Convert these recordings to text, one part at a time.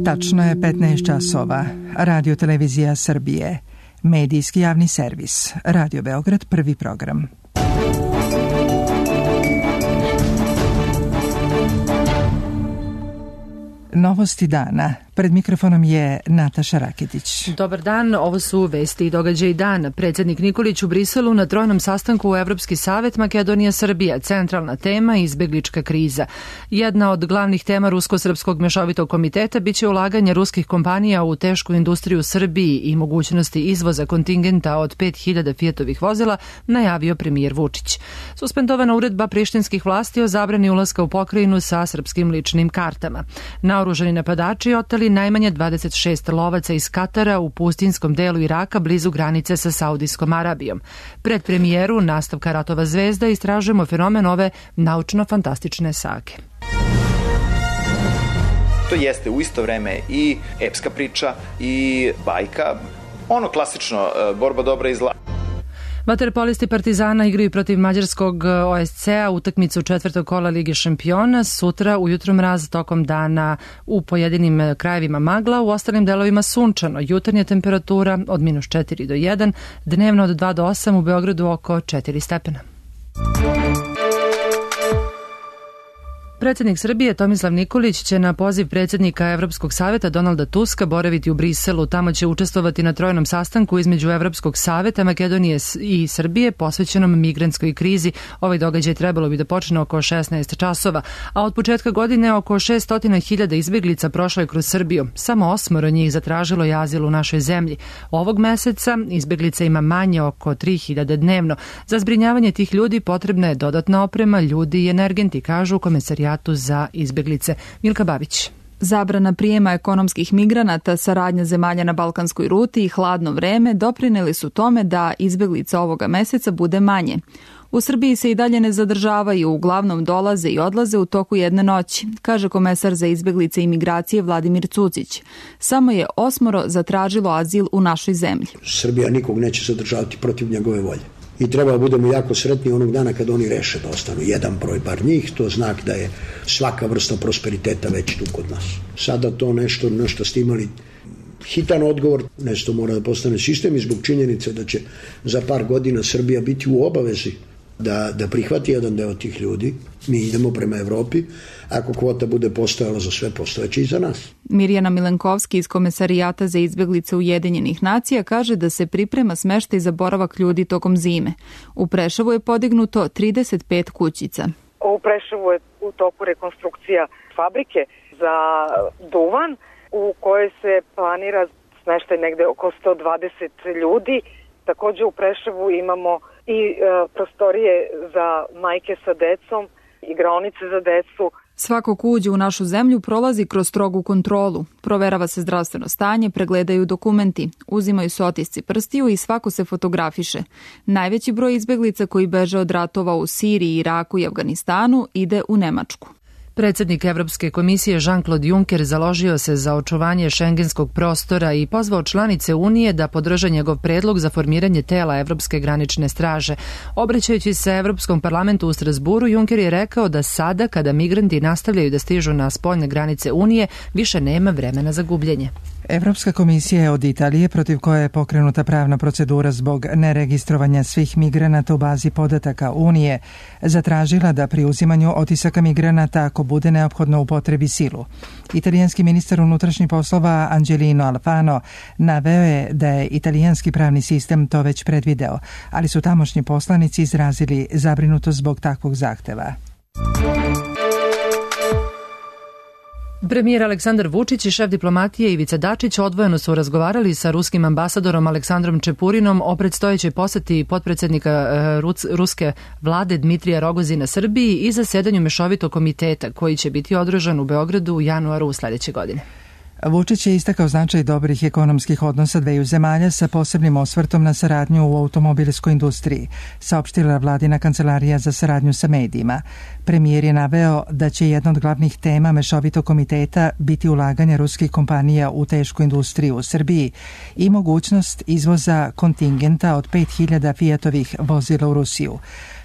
Tačno je 15 časova. Radio Televizija Srbije. Medijski javni servis. Radio Beograd, prvi program. Novosti dana. Pred mikrofonom je Nataša Raketić. Dobar dan, ovo su vesti i događaji dana. Predsjednik Nikolić u Briselu na trojnom sastanku u Evropski savet Makedonija-Srbija. Centralna tema izbeglička kriza. Jedna od glavnih tema Rusko-srpskog mešovitog komiteta biće ulaganje ruskih kompanija u tešku industriju u Srbiji i mogućnosti izvoza kontingenta od 5000 Fiatovih vozila, najavio premijer Vučić. Suspendovana uredba prištinskih vlasti o zabrani ulaska u pokrajinu sa srpskim ličnim kartama. Naoružani napadači oteli najmanje 26 lovaca iz Katara u pustinskom delu Iraka blizu granice sa Saudijskom Arabijom. Pred premijeru nastavka Ratova zvezda istražujemo fenomen ove naučno-fantastične sage. To jeste u isto vreme i epska priča i bajka, ono klasično borba dobra i zla. Vaterpolisti Partizana igraju protiv mađarskog OSC-a utakmicu četvrtog kola Lige šampiona. Sutra ujutro mraz, tokom dana u pojedinim krajevima magla, u ostalim delovima sunčano. Jutarnja temperatura od -4 do 1, dnevno od 2 do 8, u Beogradu oko 4 stepena. Predsjednik Srbije Tomislav Nikolić će na poziv predsjednika Evropskog saveta Donalda Tuska boraviti u Briselu. Tamo će učestvovati na trojnom sastanku između Evropskog saveta, Makedonije i Srbije posvećenom migrantskoj krizi. Ovaj događaj trebalo bi da počne oko 16 časova, a od početka godine oko 600.000 izbjeglica prošlo je kroz Srbiju. Samo 8 njih zatražilo je azil u našoj zemlji. Ovog meseca izbjeglica ima manje oko 3.000 dnevno. Za zbrinjavanje tih ljudi potrebna je dodatna oprema, ljudi i energenti, kažu u Komesarijatu za izbjeglice. Milka Babić. Zabrana prijema ekonomskih migranata, saradnja zemalja na balkanskoj ruti i hladno vreme doprineli su tome da izbjeglica ovoga meseca bude manje. U Srbiji se i dalje ne zadržavaju, uglavnom dolaze i odlaze u toku jedne noći, kaže komesar za izbjeglice i migracije Vladimir Cucić. Samo je 8 zatražilo azil u našoj zemlji. Srbija nikog neće zadržavati protiv njegove volje. I treba da budemo jako sretni onog dana kad oni reše da ostanu jedan broj bar njih, to znak da je svaka vrsta prosperiteta već tu kod nas. Sada to nešto ste imali hitan odgovor, nešto mora da postane sistem i zbog činjenice da će za par godina Srbija biti u obavezi da prihvati jedan deo tih ljudi. Mi idemo prema Evropi, ako kvota bude postojala za sve, postojeće i za nas. Mirjana Milenkovski iz Komesarijata za izbjeglice Ujedinjenih nacija kaže da se priprema smeštaj za boravak ljudi tokom zime. U Preševu je podignuto 35 kućica. U Preševu je u toku rekonstrukcija fabrike za duvan u kojoj se planira smeštaj negde oko 120 ljudi. Također u Preševu imamo i prostorije za majke sa decom, igraonice za decu. Svako ko uđe u našu zemlju prolazi kroz strogu kontrolu. Proverava se zdravstveno stanje, pregledaju dokumenti, uzimaju se otisci prstiju i svako se fotografiše. Najveći broj izbjeglica koji beže od ratova u Siriji, Iraku i Afganistanu ide u Nemačku. Predsjednik Evropske komisije Jean-Claude Juncker založio se za očuvanje šengenskog prostora i pozvao članice Unije da podrže njegov predlog za formiranje tela Evropske granične straže. Obraćajući se Evropskom parlamentu u Strasburu, Juncker je rekao da sada, kada migranti nastavljaju da stižu na spoljne granice Unije, više nema vremena za gubljenje. Evropska komisija je od Italije, protiv koje je pokrenuta pravna procedura zbog neregistrovanja svih migranata u bazi podataka Unije, zatražila da pri uzimanju otisaka migranata, ako bude neophodno, upotrebi silu. Italijanski ministar unutrašnjih poslova Angelino Alfano naveo je da je italijanski pravni sistem to već predvideo, ali su tamošnji poslanici izrazili zabrinutost zbog takvog zahteva. Premijer Aleksandar Vučić i šef diplomatije Ivica Dačić odvojeno su razgovarali sa ruskim ambasadorom Aleksandrom Čepurinom o predstojećoj poseti potpredsjednika ruske vlade Dmitrija Rogozina Srbiji i zasedanju mešovitog komiteta koji će biti održan u Beogradu u januaru sljedeće godine. Vučić je istakao značaj dobrih ekonomskih odnosa dveju zemalja sa posebnim osvrtom na saradnju u automobilskoj industriji, saopštila vladina kancelarija za saradnju sa medijima. Premijer je naveo da će jedna od glavnih tema mešovitog komiteta biti ulaganje ruskih kompanija u tešku industriju u Srbiji i mogućnost izvoza kontingenta od 5000 Fiatovih vozila u Rusiju.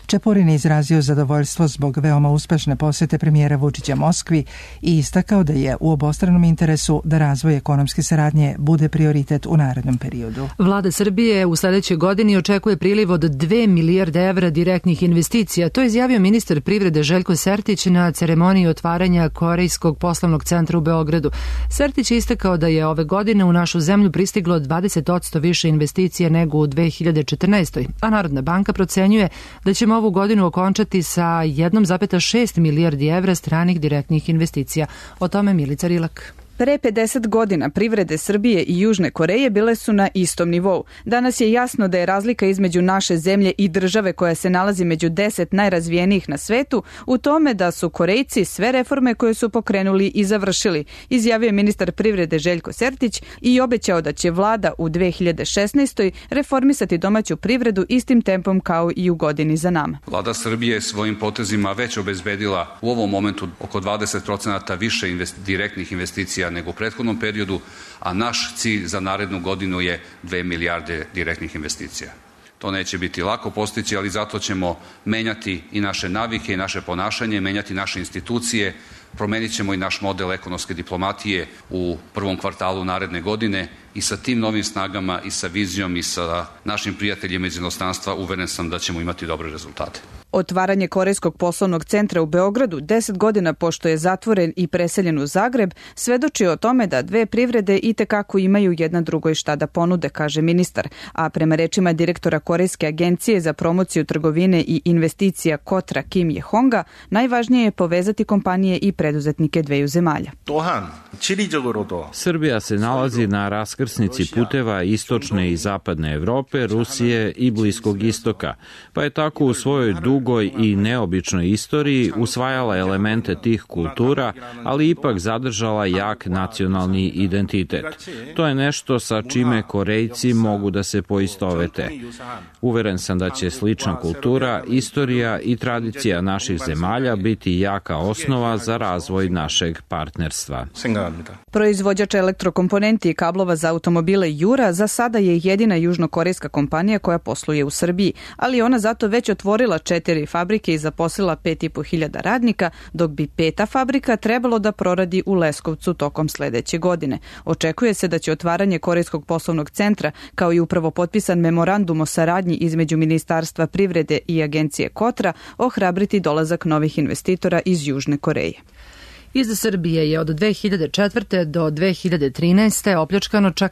Čepurin je izrazio zadovoljstvo zbog veoma uspešne posete premijera Vučića Moskvi i istakao da je u obostranom interesu da razvoj ekonomske saradnje bude prioritet u narednom periodu. Vlada Srbije u sledećoj godini očekuje priliv od 2 milijarde evra direktnih investicija. To je izjavio ministar privrede Željko Sertić na ceremoniji otvaranja Korejskog poslovnog centra u Beogradu. Sertić je istakao da je ove godine u našu zemlju pristiglo 20% više investicija nego u 2014. A Narodna banka procenjuje da ćemo ovu godinu okončati sa 1,6 milijardi evra stranih direktnih investicija. O tome Milica Rilak. Pre 50 godina privrede Srbije i Južne Koreje bile su na istom nivou. Danas je jasno da je razlika između naše zemlje i države koja se nalazi među 10 najrazvijenijih na svetu u tome da su Korejci sve reforme koje su pokrenuli i završili, izjavio ministar privrede Željko Sertić i obećao da će vlada u 2016. reformisati domaću privredu istim tempom kao i u godini za nama. Vlada Srbije je svojim potezima već obezbedila u ovom momentu oko 20% više direktnih investicija nego u prethodnom periodu, a naš cilj za narednu godinu je 2 milijarde direktnih investicija. To neće biti lako postići, ali zato ćemo menjati i naše navike i naše ponašanje, menjati naše institucije, promenit ćemo i naš model ekonomske diplomatije u prvom kvartalu naredne godine i sa tim novim snagama i sa vizijom i sa našim prijateljima iz inostranstva uveren sam da ćemo imati dobre rezultate. Otvaranje Korejskog poslovnog centra u Beogradu 10 godina pošto je zatvoren i preseljen u Zagreb svedoči o tome da dve privrede itekako imaju jedna drugoj šta da ponude, kaže ministar. A prema rečima direktora Korejske agencije za promociju trgovine i investicija Kotra Kim Je-honga, najvažnije je povezati kompanije i preduzetnike dveju zemalja. Srbija se nalazi na raskrsnici puteva istočne i zapadne Evrope, Rusije i Bliskog istoka, pa je tako u svojoj dugoj i neobičnoj istoriji usvajala elemente tih kultura, ali ipak zadržala jak nacionalni identitet. To je nešto sa čime Korejci mogu da se poistovete. Uveren sam da će slična kultura, istorija i tradicija naših zemalja biti jaka osnova za razvoj našeg partnerstva. Proizvođač elektrokomponenti i kablova za automobile Jura za sada je jedina južnokorejska kompanija koja posluje u Srbiji, ali ona zato već otvorila 4 fabrike i zaposlila 5.500 radnika, dok bi 5. fabrika trebalo da proradi u Leskovcu tokom sledeće godine. Očekuje se da će otvaranje Korejskog poslovnog centra, kao i upravo potpisan memorandum o saradnji između Ministarstva privrede i agencije Kotra, ohrabriti dolazak novih investitora iz Južne Koreje. Iz Srbije je od 2004. do 2013. opljačkano čak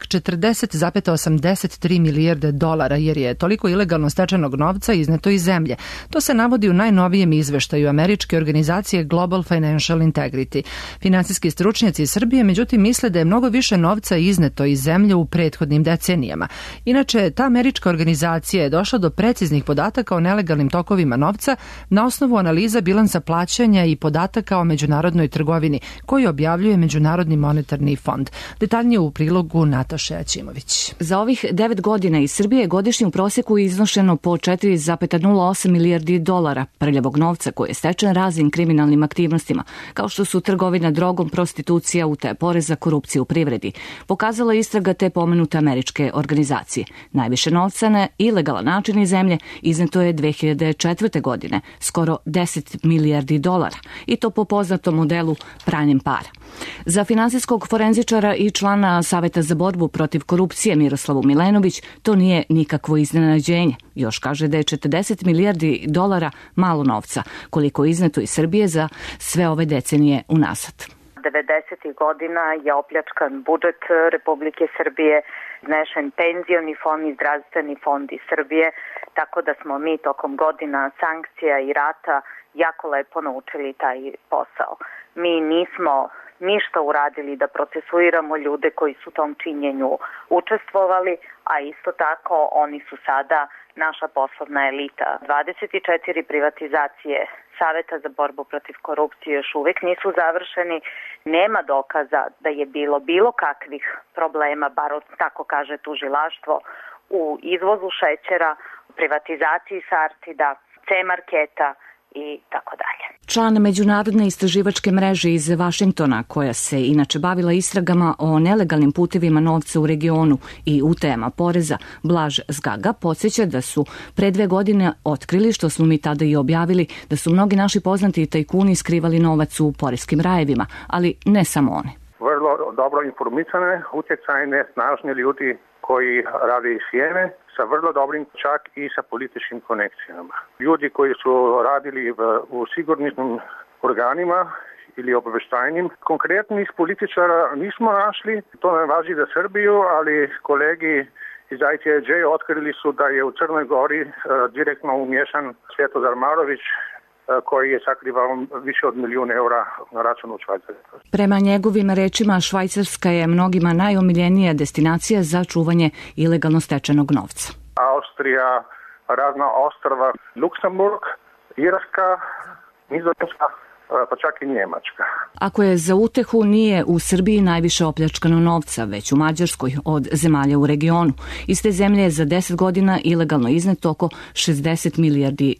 40,83 milijarde dolara, jer je toliko ilegalno stečenog novca izneto iz zemlje. To se navodi u najnovijem izveštaju američke organizacije Global Financial Integrity. Finansijski stručnjaci iz Srbije, međutim, misle da je mnogo više novca izneto iz zemlje u prethodnim decenijama. Inače, ta američka organizacija je došla do preciznih podataka o nelegalnim tokovima novca na osnovu analiza bilansa plaćanja i podataka o međunarodnoj trgovini koji objavljuje Međunarodni monetarni fond. Detaljnije u prilogu Nataše Aćimović. Za ovih 9 godina iz Srbije godišnje u proseku je iznošeno po 4,08 milijardi dolara prljavog novca koji je stečen raznim kriminalnim aktivnostima, kao što su trgovina drogom, prostitucija, utaja poreza, korupcija u privredi. Pokazala istraga te pomenute američke organizacije. Najviše novca na ilegalan način iz zemlje izneto je 2004. godine, skoro 10 milijardi dolara, i to po poznatom modelu pranjem para. Za finansijskog forenzičara i člana Saveta za borbu protiv korupcije Miroslavu Milenović to nije nikakvo iznenađenje. Još kaže da je 40 milijardi dolara malo novca, koliko je izneto iz Srbije za sve ove decenije unazad. 90. godina je opljačkan budžet Republike Srbije, iznešen penzioni fond i zdravstveni fond iz Srbije, tako da smo mi tokom godina sankcija i rata jako lepo naučili taj posao. Mi nismo ništa uradili da procesuiramo ljude koji su u tom činjenju učestvovali, a isto tako oni su sada naša poslovna elita. 24 privatizacije Saveta za borbu protiv korupcije još uvek nisu završeni. Nema dokaza da je bilo kakvih problema, bar tako kaže tužilaštvo, u izvozu šećera, u privatizaciji Sartida, C-marketa, i tako dalje. Član međunarodne istraživačke mreže iz Vašingtona, koja se inače bavila istragama o nelegalnim putevima novca u regionu i utajama poreza, Blaž Zgaga, podsjeća da su pre 2 godine otkrili, što smo mi tada i objavili, da su mnogi naši poznati tajkuni skrivali novac u poreskim rajevima, ali ne samo oni. Vrlo dobro informisane, utjecajne, snažne ljudi koji rade sjeme, sa vrlo dobrim čak i sa političkim konekcijama. Ljudi koji su radili u sigurnosnim organima ili obaveštajnim. Konkretnih političara nismo našli, to ne važi za Srbiju, ali kolegi iz ITIJ otkrili su da je u Crnoj Gori direktno umješan Svetozar Marović, koji je sakrivao više od €1.000.000 na računu u Švajcarskoj. Prema njegovim rečima, Švajcarska je mnogima najomiljenija destinacija za čuvanje ilegalno stečenog novca. Austrija, razna ostrva, Luksemburg, Irska, Nizozemska, pa čak i Njemačka. Ako je za utehu, nije u Srbiji najviše opljačkano novca, već u Mađarskoj od zemalja u regionu. Iz te zemlje je za 10 godina ilegalno izneto oko $60 milijardi.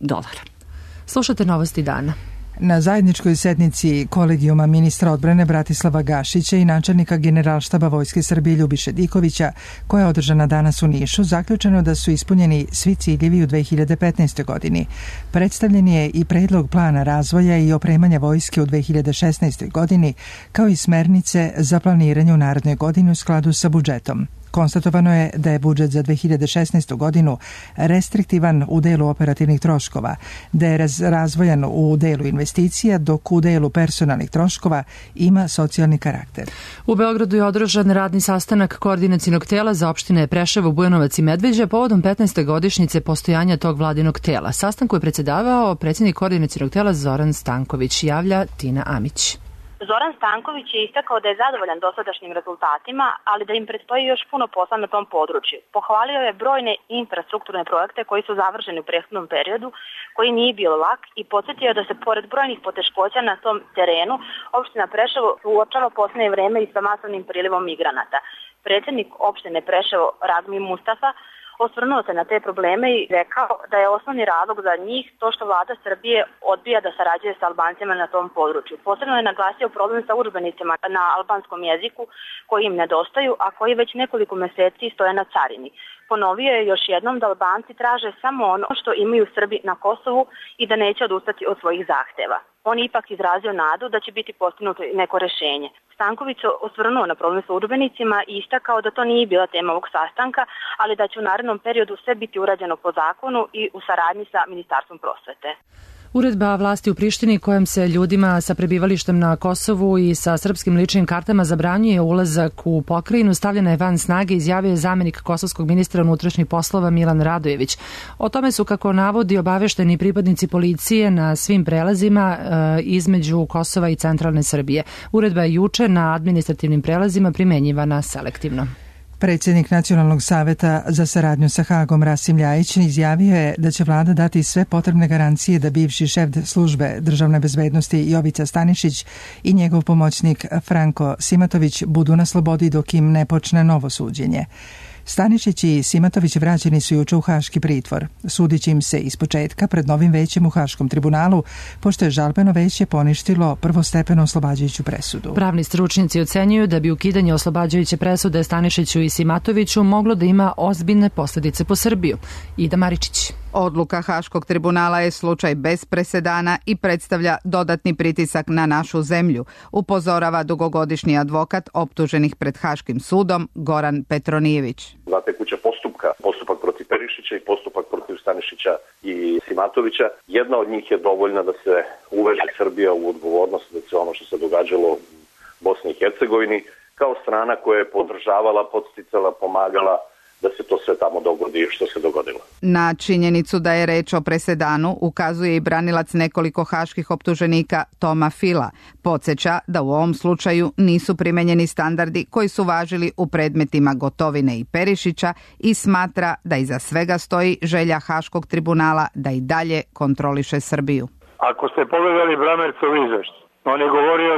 Slušate novosti dana. Na zajedničkoj sednici kolegijuma ministra odbrane Bratislava Gašića i načelnika Generalštaba Vojske Srbije Ljubiše Dikovića, koja je održana danas u Nišu, zaključeno da su ispunjeni svi ciljevi u 2015. godini. Predstavljen je i predlog plana razvoja i opremanja vojske u 2016. godini, kao i smernice za planiranje u narednoj godini u skladu sa budžetom. Konstatovano je da je budžet za 2016. godinu restriktivan u delu operativnih troškova, da je razvojan u delu investicija, dok u delu personalnih troškova ima socijalni karakter. U Beogradu je održan radni sastanak koordinacionog tela za opštine Preševo, Bujanovac i Medveđa povodom 15. godišnjice postojanja tog vladinog tela. Sastanku je predsedavao predsjednik koordinacionog tela Zoran Stanković, javlja Tina Amić. Zoran Stanković je istakao da je zadovoljan dosadašnjim rezultatima, ali da im predstoji još puno posla na tom području. Pohvalio je brojne infrastrukturne projekte koji su završeni u prethodnom periodu, koji nije bio lak, i podsjetio da se pored brojnih poteškoća na tom terenu opština Preševo suočava posljednje vreme i sa masovnim prilivom migranata. Predsjednik opštine Preševo Radmi Mustafa osvrnuo se na te probleme i rekao da je osnovni razlog za njih to što vlada Srbije odbija da sarađuje sa Albancima na tom području. Posebno je naglasio problem sa udžbenicima na albanskom jeziku koji im nedostaju, a koji već nekoliko mjeseci stoje na carini. Ponovio je još jednom da Albanci traže samo ono što imaju Srbi na Kosovu i da neće odustati od svojih zahteva. On je ipak izrazio nadu da će biti postignuto neko rješenje. Stanković se osvrnuo na problem sa udžbenicima i istakao da to nije bila tema ovog sastanka, ali da će u narednom periodu sve biti urađeno po zakonu i u saradnji sa Ministarstvom prosvete. Uredba vlasti u Prištini kojom se ljudima sa prebivalištem na Kosovu i sa srpskim ličnim kartama zabranjuje ulazak u pokrajinu stavljena je van snage, izjavio je zamenik kosovskog ministra unutrašnjih poslova Milan Radojević. O tome su, kako navodi, obavešteni pripadnici policije na svim prelazima između Kosova i centralne Srbije. Uredba je juče na administrativnim prelazima primenjivana selektivno. Predsjednik Nacionalnog saveta za saradnju sa Hagom Rasim Ljajić izjavio je da će vlada dati sve potrebne garancije da bivši šef službe državne bezbednosti Jovica Stanišić i njegov pomoćnik Franko Simatović budu na slobodi dok im ne počne novo suđenje. Stanišić i Simatović vraćeni su juče u haški pritvor. Sudit će im se ispočetka pred novim većem u Haškom tribunalu, pošto je žalbeno veće poništilo prvostepeno oslobađajuću presudu. Pravni stručnjaci ocenjuju da bi ukidanje oslobađajuće presude Stanišiću i Simatoviću moglo da ima ozbiljne posljedice po Srbiju. Ida Maričić. Odluka Haškog tribunala je slučaj bez presedana i predstavlja dodatni pritisak na našu zemlju, upozorava dugogodišnji advokat optuženih pred Haškim sudom Goran Petronijević. Dva tekuća postupak protiv Perišića i postupak protiv Stanišića i Simatovića. Jedna od njih je dovoljna da se uveže Srbija u odgovornost da se ono što se događalo u Bosni i Hercegovini kao strana koja je podržavala, podsticala, pomagala da se to sve tamo dogodi što se dogodilo. Na činjenicu da je reč o presedanu ukazuje i branilac nekoliko haških optuženika Toma Fila. Podsjeća da u ovom slučaju nisu primenjeni standardi koji su važili u predmetima Gotovine i Perišića i smatra da iza svega stoji želja Haškog tribunala da i dalje kontroliše Srbiju. Ako ste pogledali Bramercov izveštaj, on je govorio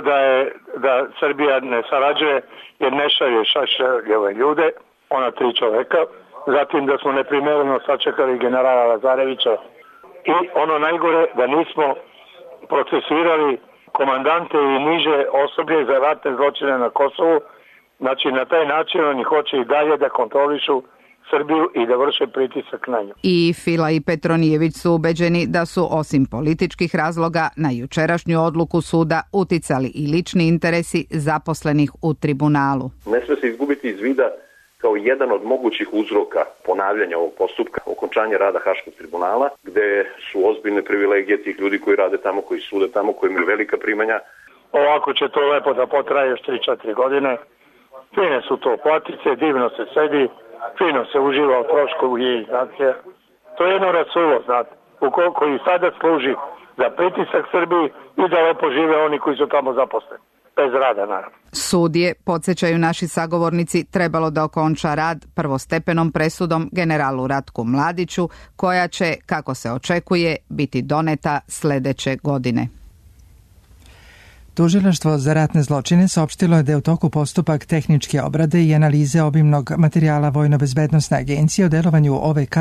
da Srbija ne sarađuje jer ne šalje šašeljeve ljude, ona 3 čoveka, zatim da smo neprimereno sačekali generala Lazarevića I ono najgore da nismo procesuirali komandante i niže osoblje za ratne zločine na Kosovu. Znači na taj način oni hoće i dalje da kontrolišu Srbiju i da vrše pritisak na nju. I Fila i Petronijević su ubeđeni da su osim političkih razloga na jučerašnju odluku suda uticali i lični interesi zaposlenih u tribunalu. Ne sme se izgubiti iz vida kao jedan od mogućih uzroka ponavljanja ovog postupka, okončanja rada Haškog tribunala, gde su ozbiljne privilegije tih ljudi koji rade tamo, koji sude tamo, koji imaju velika primanja. Ovako će to lepo da potraje još 3-4 godine. Fine su to platice, divno se sedi, fino se uživa u trošku i nacije. To je jedno rasulo, znate, koji sada služi za pritisak Srbiji i da lepo žive oni koji su tamo zaposleni. Bez rada, naravno. Sud je, podsjećaju naši sagovornici, trebalo da okonča rad prvostepenom presudom generalu Ratku Mladiću, koja će, kako se očekuje, biti doneta sledeće godine. Tužilaštvo za ratne zločine saopštilo je da je u toku postupak tehničke obrade i analize obimnog materijala Vojno-bezbednosne agencije o delovanju OVK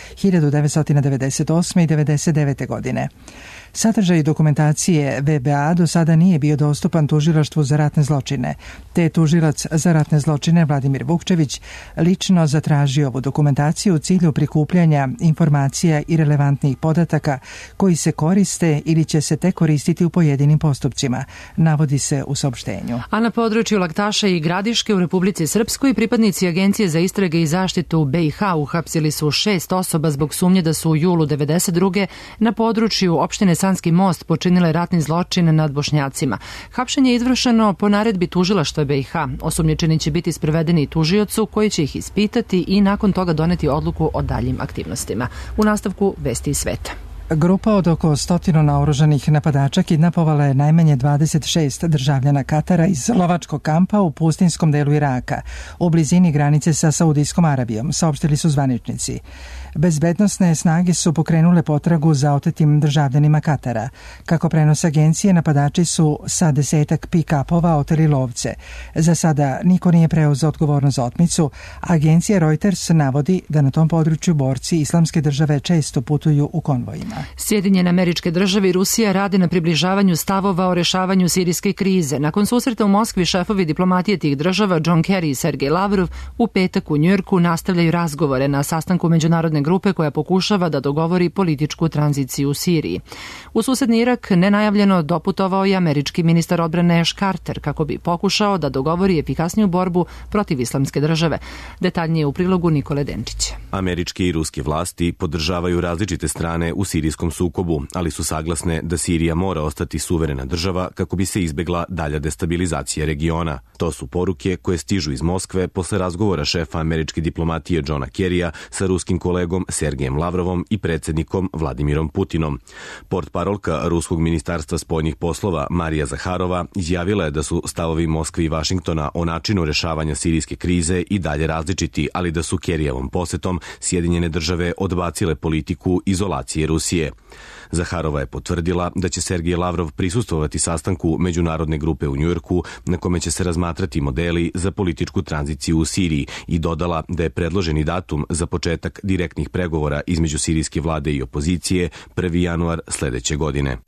1998. i 1999. godine. Sadržaj dokumentacije VBA do sada nije bio dostupan Tužilaštvu za ratne zločine, te je tužilac za ratne zločine Vladimir Vukčević lično zatražio ovu dokumentaciju u cilju prikupljanja informacija i relevantnih podataka koji se koriste ili će se tek koristiti u pojedinim postupcima, navodi se u saopštenju. A na području Laktaša i Gradiške u Republici Srpskoj pripadnici Agencije za istrage i zaštitu BiH uhapsili su 6 osoba zbog sumnje da su u julu 1992. na području opštine Sanski most počinile ratni zločin nad Bošnjacima. Hapšenje je izvršeno po naredbi tužilaštva BiH. Osumnjičeni će biti sprovedeni tužiocu koji će ih ispitati i nakon toga doneti odluku o daljim aktivnostima. U nastavku vesti iz sveta. Grupa od oko 100 naoružanih napadača kidnapovala je najmanje 26 državljana Katara iz lovačkog kampa u pustinskom delu Iraka, u blizini granice sa Saudijskom Arabijom, saopštili su zvaničnici. Bezbednosne snage su pokrenule potragu za otetim državljanima Katara. Kako prenose agencije, napadači su sa 10 pick-upova oteli lovce. Za sada niko nije preuzeo odgovornost za otmicu. Agencija Reuters navodi da na tom području borci Islamske države često putuju u konvojima. Sjedinjene Američke Države i Rusija rade na približavanju stavova o rešavanju sirijske krize. Nakon susreta u Moskvi šefovi diplomatije tih država John Kerry i Sergej Lavrov u petak u Njujorku nastavljaju razgovore na sastanku međunarodne grupe koja pokušava da dogovori političku tranziciju u Siriji. U susedni Irak nenajavljeno doputovao je američki ministar odbrane Ash Carter kako bi pokušao da dogovori efikasniju borbu protiv Islamske države. Detaljnije u prilogu Nikole Denčića. Američke i ruske vlasti podržavaju različite strane u sirijskom sukobu, ali su saglasne da Sirija mora ostati suverena država kako bi se izbegla dalja destabilizacija regiona. To su poruke koje stižu iz Moskve posle razgovora šefa američke diplomatije Johna Kerrya sa ruskim kolegom Sergejem Lavrovom i predsjednikom Vladimirom Putinom. Portparolka Ruskog ministarstva spoljnih poslova Marija Zaharova izjavila je da su stavovi Moskve i Vašingtona o načinu rešavanja sirijske krize i dalje različiti, ali da su Kerryevom posetom Sjedinjene države odbacile politiku izolacije Rusije. Zaharova je potvrdila da će Sergej Lavrov prisustvovati sastanku međunarodne grupe u Njujorku na kome će se razmatrati modeli za političku tranziciju u Siriji i dodala da je predloženi datum za početak direktnih pregovora između sirijske vlade i opozicije 1. januar sledeće godine.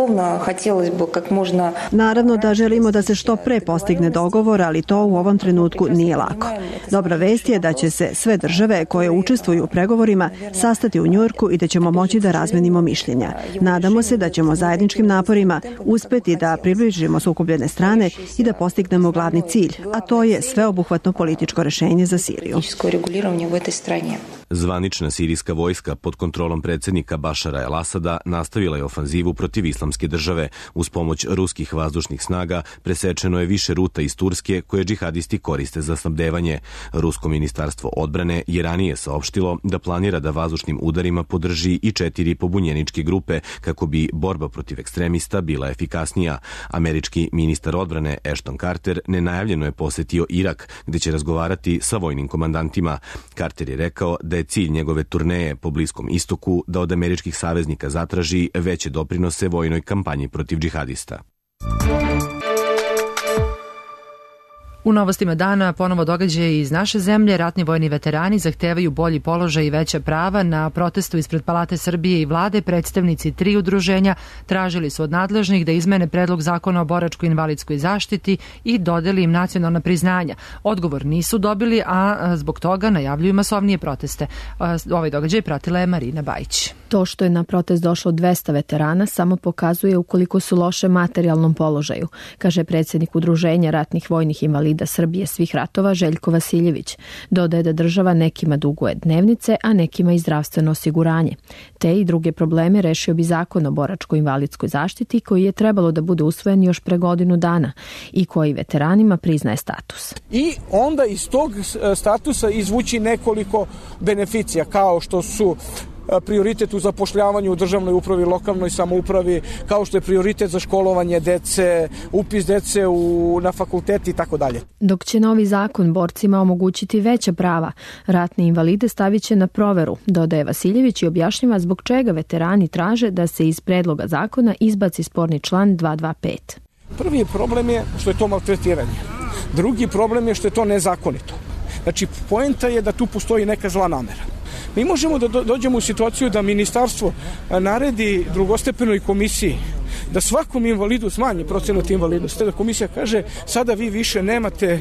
Naravno da želimo da se što pre postigne dogovor, ali to u ovom trenutku nije lako. Dobra vest je da će se sve države koje učestvuju u pregovorima sastati u Njujorku i da ćemo moći da razmenimo mišljenja. Nadamo se da ćemo zajedničkim naporima uspeti da približimo sukobljene strane i da postignemo glavni cilj, a to je sveobuhvatno političko rešenje za Siriju. Zvanična sirijska vojska pod kontrolom predsjednika Bašara el-Asada nastavila je ofanzivu protiv Islamske države. Uz pomoć ruskih vazdušnih snaga presečeno je više ruta iz Turske koje džihadisti koriste za snabdevanje. Rusko ministarstvo odbrane je ranije saopštilo da planira da vazdušnim udarima podrži i 4 pobunjeničke grupe kako bi borba protiv ekstremista bila efikasnija. Američki ministar odbrane Ashton Carter nenajavljeno je posetio Irak gde će razgovarati sa vojnim komandantima. Carter je rekao da je cilj njegove turneje po Bliskom istoku da od američkih saveznika zatraži veće doprinose vojnoj kampanji protiv džihadista. U novostima dana ponovo događaje iz naše zemlje. Ratni vojni veterani zahtevaju bolji položaj i veća prava. Na protestu ispred Palate Srbije i vlade predstavnici 3 udruženja tražili su od nadležnih da izmene predlog zakona o boračko-invalidskoj zaštiti i dodeli im nacionalna priznanja. Odgovor nisu dobili, a zbog toga najavljuju masovnije proteste. Ovaj događaj pratila je Marina Bajić. To što je na protest došlo 200 veterana samo pokazuje ukoliko su loše materijalnom položaju, kaže predsjednik Udruženja ratnih vojnih invalida Srbije svih ratova Željko Vasiljević. Dodaje da država nekima duguje dnevnice, a nekima i zdravstveno osiguranje. Te i druge probleme rešio bi zakon o boračko-invalidskoj zaštiti koji je trebalo da bude usvojen još pre godinu dana i koji veteranima priznaje status. I onda iz tog statusa izvući nekoliko beneficija kao što su prioritet u zapošljavanju u državnoj upravi i lokalnoj samoupravi, kao što je prioritet za školovanje dece, upis dece na fakulteti i tako dalje. Dok će novi zakon borcima omogućiti veća prava, ratne invalide stavit će na proveru, dodaje Vasiljević i objašnjava zbog čega veterani traže da se iz predloga zakona izbaci sporni član 225. Prvi problem je što je to maltretiranje. Drugi problem je što je to nezakonito. Znači, poenta je da tu postoji neka zla namera. Mi možemo da dođemo u situaciju da ministarstvo naredi drugostepenoj komisiji da svakom invalidu smanji procenat invalidnosti. Da komisija kaže sada vi više nemate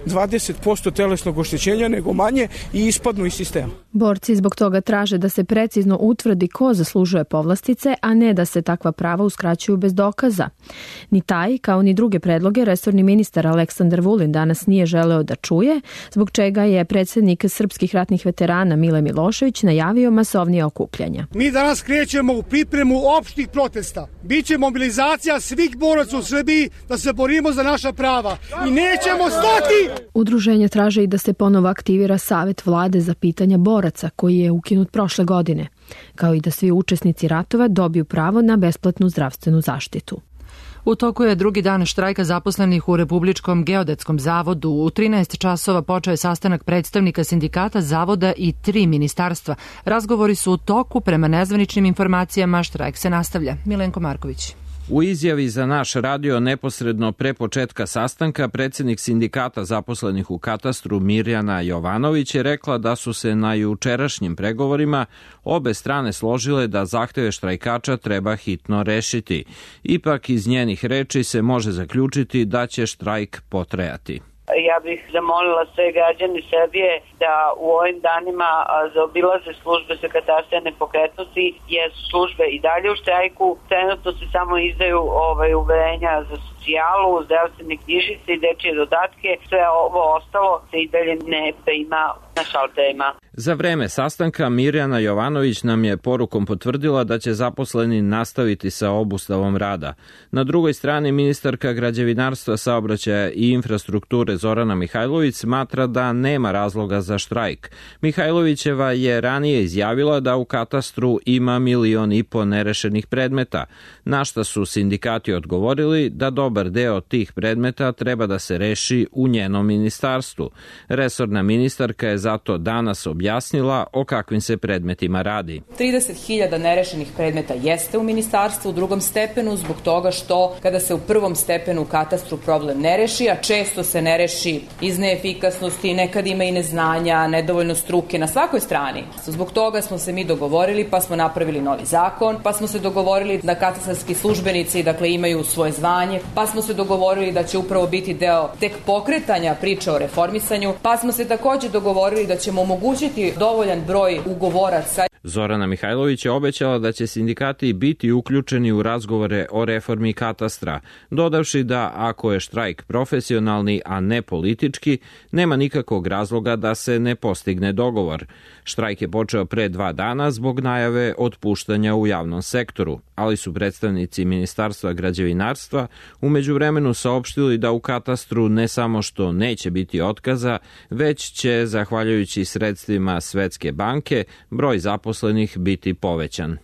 20% telesnog oštećenja nego manje i ispadnu iz sistema. Borci zbog toga traže da se precizno utvrdi ko zaslužuje povlastice, a ne da se takva prava uskraćuju bez dokaza. Ni taj, kao ni druge predloge, resorni ministar Aleksandar Vulin danas nije želeo da čuje, zbog čega je predsjednik srpskih ratnih veterana Mile Milošević najavio masovnije okupljanja. Mi danas krećemo u pripremu opštih protesta. Biće mobilizacija svih boraca u Srbiji da se borimo za naša prava i nećemo stati! Udruženja traže i da se ponovo aktivira Savet vlade za pitanja boraca koji je ukinut prošle godine, kao i da svi učesnici ratova dobiju pravo na besplatnu zdravstvenu zaštitu. U toku je drugi dan štrajka zaposlenih u Republičkom geodetskom zavodu. U 13 časova počeo je sastanak predstavnika sindikata, zavoda i 3 ministarstva. Razgovori su u toku, prema nezvaničnim informacijama štrajk se nastavlja. Milenko Marković. U izjavi za naš radio neposredno pre početka sastanka predsjednik sindikata zaposlenih u katastru Mirjana Jovanović je rekla da su se na jučerašnjim pregovorima obe strane složile da zahteve štrajkača treba hitno rešiti. Ipak iz njenih reči se može zaključiti da će štrajk potrajati. Ja bih zamolila sve građani Srbije da u ovim danima zaobilaze službe za katastar nepokretnosti, jer su službe i dalje u štrajku. Trenutno se samo izdaju uverenja za socijalu, zdravstvene knjižice i dečije dodatke. Sve ovo ostalo se i dalje ne prima na šalterima. Za vreme sastanka Mirjana Jovanović nam je porukom potvrdila da će zaposleni nastaviti sa obustavom rada. Na drugoj strani ministarka građevinarstva, saobraćaja i infrastrukture Zorana Mihajlović smatra da nema razloga za štrajk. Mihajlovićeva je ranije izjavila da u katastru ima 1,5 miliona nerešenih predmeta, na šta su sindikati odgovorili da dobar deo tih predmeta treba da se reši u njenom ministarstvu. Resorna ministarka je zato danas objasnila o kakvim se predmetima radi. 30.000 nerešenih predmeta jeste u ministarstvu, u drugom stepenu zbog toga što kada se u prvom stepenu u katastru problem ne reši, a često se ne reši iz neefikasnosti, nekad ima i neznanja, nedovoljno struke na svakoj strani. Zbog toga smo se mi dogovorili, pa smo napravili novi zakon, pa smo se dogovorili da katastarski službenici imaju svoje zvanje, pa smo se dogovorili da će upravo biti deo tek pokretanja priče o reformisanju, pa smo se također dogovorili da ćemo omogućiti dovoljan broj ugovoraca. Zorana Mihajlović je obećala da će sindikati biti uključeni u razgovore o reformi katastra, dodavši da ako je štrajk profesionalni, a ne politički, nema nikakvog razloga da se ne postigne dogovor. Štrajk je počeo pre 2 dana zbog najave otpuštanja u javnom sektoru, ali su predstavnici Ministarstva građevinarstva u međuvremenu saopštili da u katastru ne samo što neće biti otkaza, već će, zahvaljujući sredstvima Svetske banke, broj zaposlenih biti povećan.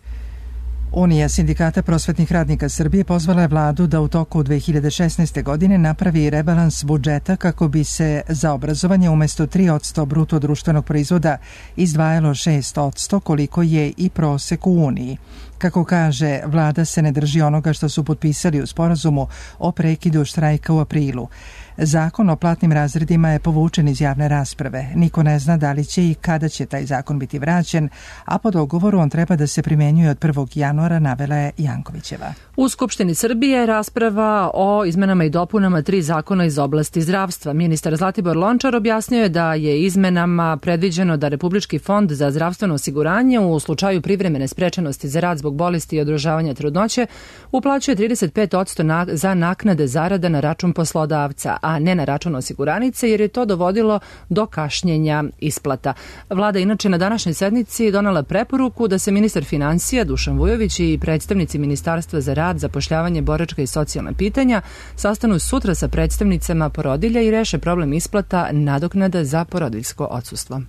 Unija sindikata prosvetnih radnika Srbije pozvala je vladu da u toku 2016. godine napravi rebalans budžeta kako bi se za obrazovanje umjesto 3% bruto društvenog proizvoda izdvajalo 6%, koliko je i prosek u Uniji. Kako kaže, vlada se ne drži onoga što su potpisali u sporazumu o prekidu štrajka u aprilu. Zakon o platnim razredima je povučen iz javne rasprave. Niko ne zna da li će i kada će taj zakon biti vraćen, a po dogovoru on treba da se primenjuje od 1. januara, navela je Jankovićeva. U Skupštini Srbije rasprava o izmenama i dopunama 3 zakona iz oblasti zdravstva. Ministar Zlatibor Lončar objasnio je da je izmenama predviđeno da Republički fond za zdravstveno osiguranje u slučaju privremene sprečenosti za rad zbog bolesti i održavanja trudnoće uplaćuje 35% za naknade zarada na račun poslodavca, a ne na račun osiguranice, jer je to dovodilo do kašnjenja isplata. Vlada inače na današnjoj sednici donela preporuku da se ministar finansija Dušan Vujović i predstavnici Ministarstva za rad, zapošljavanje, boračka i socijalna pitanja sastanu sutra sa predstavnicama porodilja i reše problem isplata nadoknada za porodiljsko odsustvo.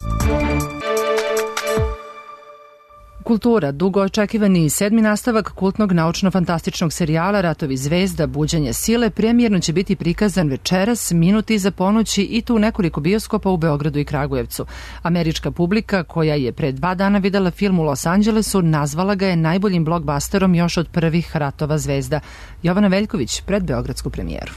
Kultura, dugo očekivani 7. nastavak kultnog naučno-fantastičnog serijala Ratovi zvezda, buđenje sile, premijerno će biti prikazan večeras, minut iza ponoći i to u nekoliko bioskopa u Beogradu i Kragujevcu. Američka publika, koja je pre 2 dana videla film u Los Angelesu, nazvala ga je najboljim blockbusterom još od prvih Ratova zvezda. Jovana Veljković pred beogradsku premijeru.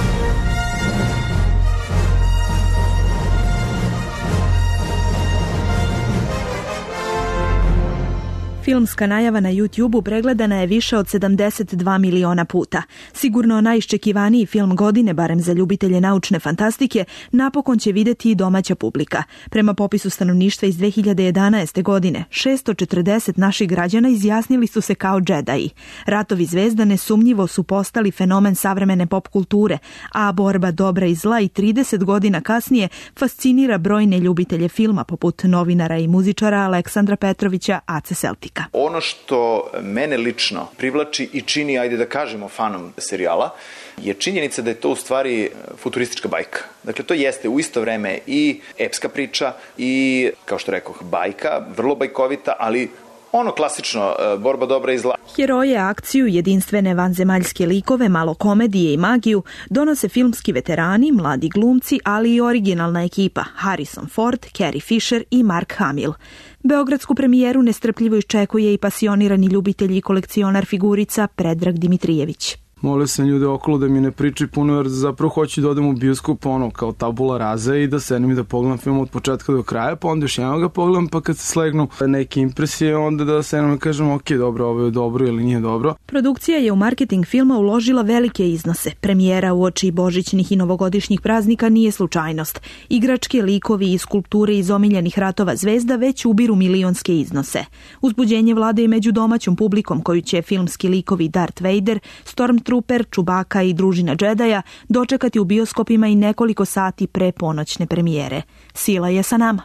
Filmska najava na YouTubeu pregledana je više od 72 miliona puta. Sigurno najiščekivaniji film godine, barem za ljubitelje naučne fantastike, napokon će videti i domaća publika. Prema popisu stanovništva iz 2011. godine, 640 naših građana izjasnili su se kao džedaji. Ratovi zvezda nesumnjivo su postali fenomen savremene pop kulture, a borba dobra i zla i 30 godina kasnije fascinira brojne ljubitelje filma, poput novinara i muzičara Aleksandra Petrovića, Ace Celtica. Ono što mene lično privlači i čini, ajde da kažemo, fanom serijala, je činjenica da je to u stvari futuristička bajka. Dakle, to jeste u isto vreme i epska priča i, kao što rekoh, bajka, vrlo bajkovita, ali ono klasično, borba dobra i zla. Heroje, akciju, jedinstvene vanzemaljske likove, malo komedije i magiju donose filmski veterani, mladi glumci, ali i originalna ekipa Harrison Ford, Carrie Fisher i Mark Hamill. Beogradsku premijeru nestrpljivo iščekuje i pasionirani ljubitelj i kolekcionar figurica Predrag Dimitrijević. Molio sam ljude okolo da mi ne pričaju puno, jer zapravo hoću da odem u bioskop kao tabula rasa i da sednem i da pogledam film od početka do kraja, pa onda još jednog ga pogledam, pa kad se slegnu neke impresije, onda da sednem i kažem ok, dobro, ovo je dobro ili nije dobro. Produkcija je u marketing filma uložila velike iznose. Premijera uoči božićnih i novogodišnjih praznika nije slučajnost. Igračke, likovi i skulpture iz omiljenih Ratova zvezda već ubiru milionske iznose. Uzbuđenje vlade i među domaćom publikom, koju će filmski likovi Darth Vader, Stormtrooper, Čubaka i družina džedaja dočekati u bioskopima i nekoliko sati pre ponoćne premijere. Sila je sa nama.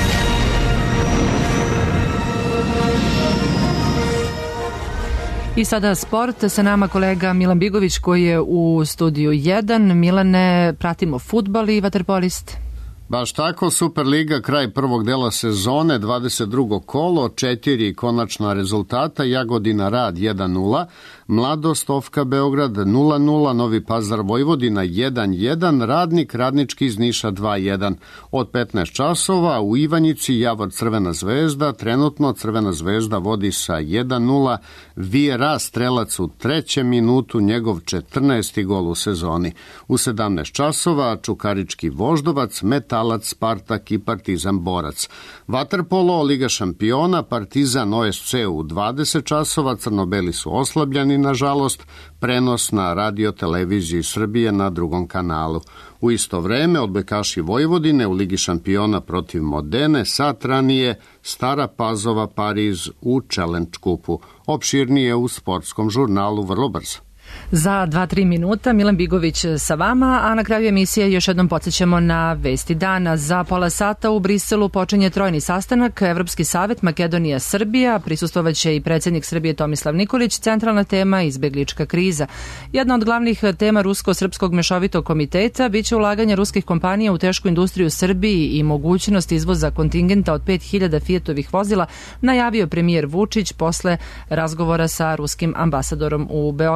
I sada sport, sa nama kolega Milan Bigović koji je u studiju 1. Milane, pratimo fudbal i vaterpolist. Baš tako, Superliga, kraj prvog dela sezone, 22. kolo, 4 konačna rezultata, Jagodina Rad 1-0, Mladost Ofka Beograd 0-0, Novi Pazar Vojvodina 1-1, Radnik Radnički iz Niša 2-1. Od 15 časova u Ivanjici Javor Crvena zvezda, trenutno Crvena zvezda vodi sa 1-0, Viera strelac u 3. minutu, njegov 14. gol u sezoni. U 17 časova Čukarički Voždovac, Metalac, Spartak i Partizan Borac. Vaterpolo, Liga šampiona, Partizan OSC u 20 časova, crnobeli su oslabljeni, nažalost, prenos na radio televiziji Srbije na 2. kanalu. U isto vreme odbojkaši Vojvodine u Ligi šampiona protiv Modene, sat ranije Stara Pazova Pariz u Challenge kupu. Opširnije u sportskom žurnalu vrlo brzo. Za 2-3 minuta Milan Bigović sa vama, a na kraju emisije još jednom podsjećamo na vesti dana. Za pola sata u Briselu počinje trojni sastanak, Evropski savet, Makedonija, Srbija, prisustvovaće i predsjednik Srbije Tomislav Nikolić, centralna tema izbeglička kriza. Jedna od glavnih tema Rusko-srpskog mešovitog komiteta biće ulaganje ruskih kompanija u tešku industriju Srbiji i mogućnost izvoza kontingenta od 5000 Fiatovih vozila, najavio premijer Vučić posle razgovora sa ruskim ambasadorom u Beogradu.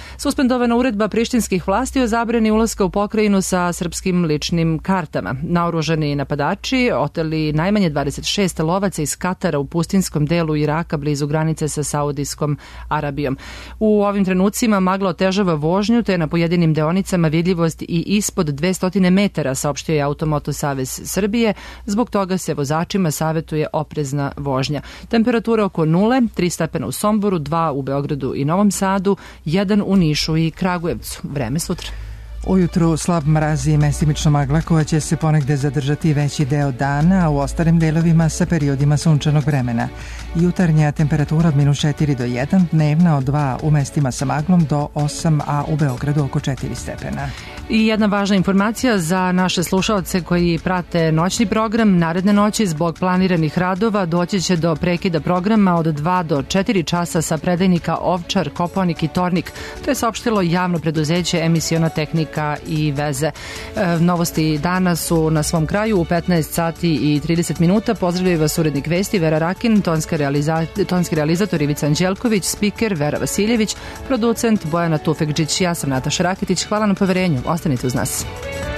Suspendovana uredba prištinskih vlasti o zabrani ulaska u pokrajinu sa srpskim ličnim kartama. Naoružani napadači oteli najmanje 26 lovaca iz Katara u pustinskom delu Iraka blizu granice sa Saudijskom Arabijom. U ovim trenucima magla otežava vožnju, te na pojedinim deonicama vidljivost i ispod 200 metara, saopštio je Automoto Savez Srbije. Zbog toga se vozačima savetuje oprezna vožnja. Temperatura oko 0, 3 stepena u Somboru, 2 u Beogradu i Novom Sadu, 1 u Nišu i Kragujevcu. Vreme sutra. Ujutru slab mraz i mestimično magla koja će se ponegde zadržati veći deo dana, a u ostalim delovima sa periodima sunčanog vremena. Jutarnja temperatura od -4 do 1, dnevna od 2 u mestima sa maglom do 8, a u Beogradu oko 4 stepena. I jedna važna informacija za naše slušaoce koji prate noćni program. Naredne noći zbog planiranih radova doći će do prekida programa od 2 do 4 časa sa predajnika Ovčar, Kopaonik i Tornik. To je saopštilo javno preduzeće Emisiona tehnika i veze. Novosti dana su na svom kraju u 15 sati i 30 minuta. Pozdravljaju vas urednik vesti Vera Rakin, tonski realizator Ivica Anđelković, spiker Vera Vasiljević, producent Bojana Tufekđić. Ja sam Nataša Rakitić. Hvala na poverenju. Ostanite uz nas.